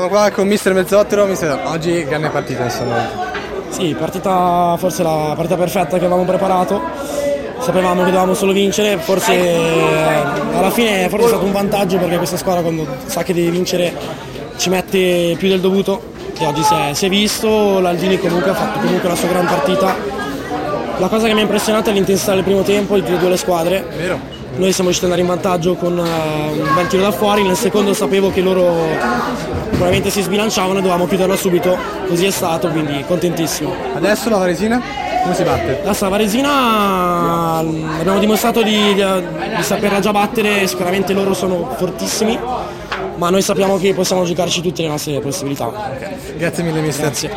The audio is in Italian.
Siamo qua con mister Mezzottero. Mister, oggi grande partita insomma. Sì, partita forse la partita perfetta che avevamo preparato. Sapevamo che dovevamo solo vincere, forse alla fine forse è stato un vantaggio perché questa squadra quando sa che deve vincere ci mette più del dovuto e oggi si è visto. L'Aldini comunque ha fatto comunque la sua gran partita. La cosa che mi ha impressionato è l'intensità del primo tempo di tutte le squadre. Vero? Noi siamo riusciti ad andare in vantaggio con un bel tiro da fuori, nel secondo sapevo che loro probabilmente si sbilanciavano e dovevamo chiuderlo subito, così è stato, quindi contentissimo. Adesso la Varesina come si batte? Adesso la Varesina abbiamo dimostrato di saperla già battere, sicuramente loro sono fortissimi, ma noi sappiamo che possiamo giocarci tutte le nostre possibilità. Grazie mille mister. Grazie.